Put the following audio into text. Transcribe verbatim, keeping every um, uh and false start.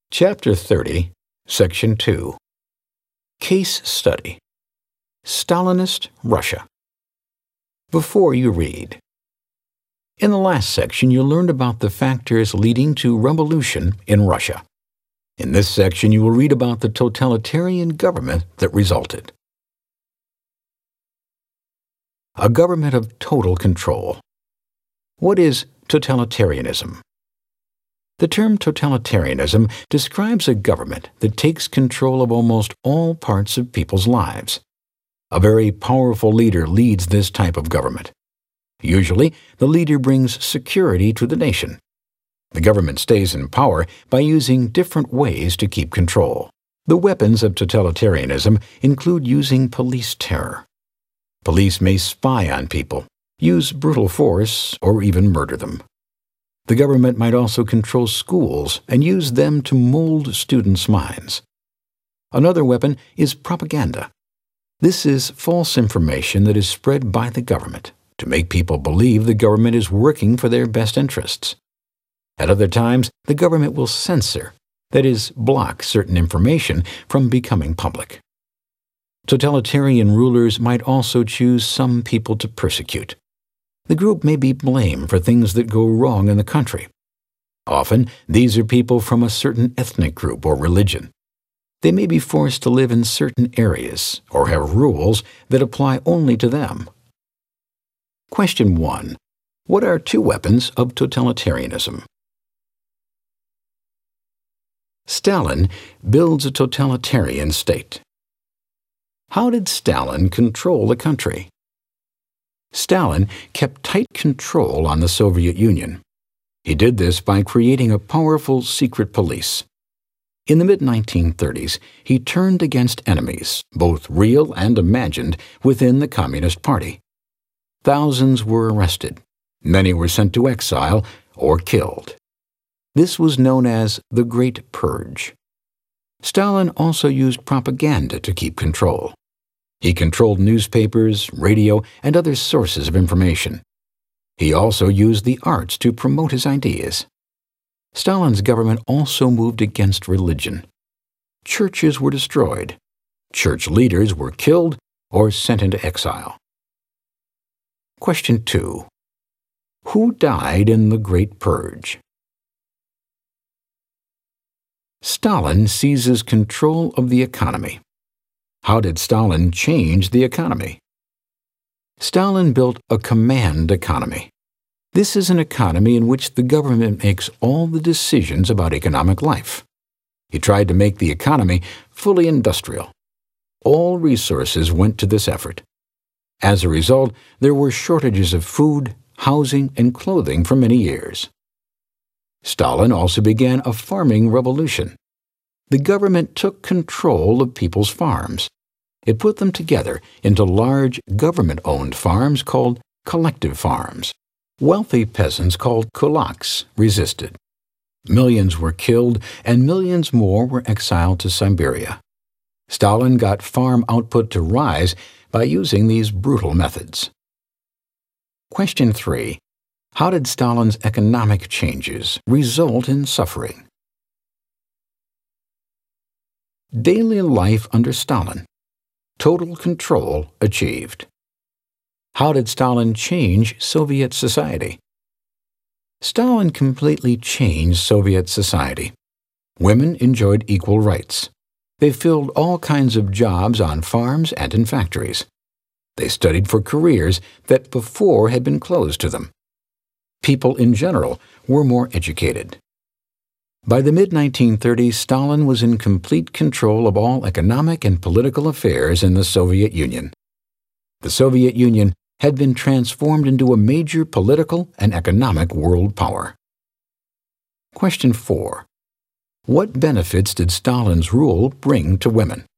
Chapter thirty, Section two. Case Study. Stalinist Russia. Before you read. In the last section, you learned about the factors leading to revolution in Russia. In this section, you will read about the totalitarian government that resulted. A government of total control. What is totalitarianism? The term totalitarianism describes a government that takes control of almost all parts of people's lives. A very powerful leader leads this type of government. Usually, the leader brings security to the nation. The government stays in power by using different ways to keep control. The weapons of totalitarianism include using police terror. Police may spy on people, use brutal force, or even murder them. The government might also control schools and use them to mold students' minds. Another weapon is propaganda. This is false information that is spread by the government to make people believe the government is working for their best interests. At other times, the government will censor, that is, block certain information from becoming public. Totalitarian rulers might also choose some people to persecute. The group may be blamed for things that go wrong in the country. Often, these are people from a certain ethnic group or religion. They may be forced to live in certain areas or have rules that apply only to them. Question one. What are two weapons of totalitarianism? Stalin builds a totalitarian state. How did Stalin control the country? Stalin kept tight control on the Soviet Union. He did this by creating a powerful secret police. In the mid nineteen thirties, he turned against enemies, both real and imagined, within the Communist Party. Thousands were arrested. Many were sent to exile or killed. This was known as the Great Purge. Stalin also used propaganda to keep control. He controlled newspapers, radio, and other sources of information. He also used the arts to promote his ideas. Stalin's government also moved against religion. Churches were destroyed. Church leaders were killed or sent into exile. Question two. Who died in the Great Purge? Stalin seizes control of the economy. How did Stalin change the economy? Stalin built a command economy. This is an economy in which the government makes all the decisions about economic life. He tried to make the economy fully industrial. All resources went to this effort. As a result, there were shortages of food, housing, and clothing for many years. Stalin also began a farming revolution. The government took control of people's farms. It put them together into large government-owned farms called collective farms. Wealthy peasants called kulaks resisted. Millions were killed and millions more were exiled to Siberia. Stalin got farm output to rise by using these brutal methods. Question three. How did Stalin's economic changes result in suffering? Daily life under Stalin. Total control achieved. How did Stalin change Soviet society? Stalin completely changed Soviet society. Women enjoyed equal rights. They filled all kinds of jobs on farms and in factories. They studied for careers that before had been closed to them. People in general were more educated. By the mid nineteen thirties, Stalin was in complete control of all economic and political affairs in the Soviet Union. The Soviet Union had been transformed into a major political and economic world power. Question four. What benefits did Stalin's rule bring to women?